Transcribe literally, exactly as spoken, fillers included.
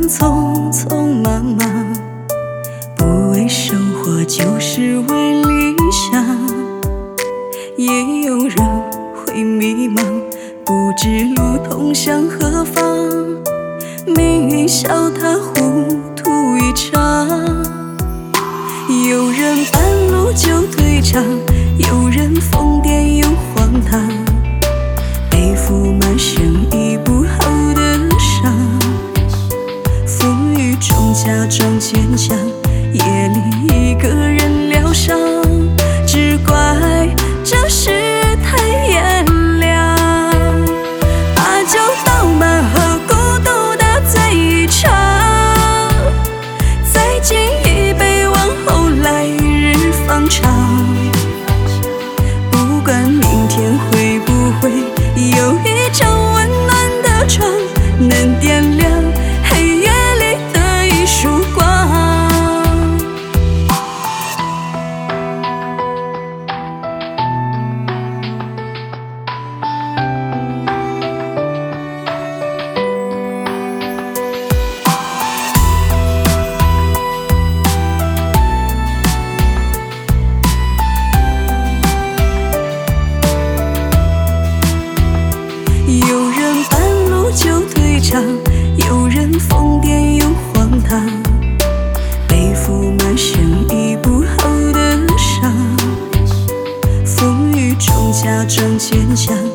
匆匆忙忙，不为生活，就是为理想。也有人会迷茫，不知路通向何方，命运笑他糊涂一场。有人半路就退场，有人疯癫又荒唐，背负满身医不好的伤，风雨中假装坚强，夜里一个人疗伤，只怪这世太炎凉，把酒倒满喝，孤独的醉一场，再敬一杯，往后来日方长。不管明天会不会有一张温暖的床，能点亮黑夜里的一束光。有人半路就退场，有人疯癫又荒唐，背负满身医不好的伤，风雨中假装坚强，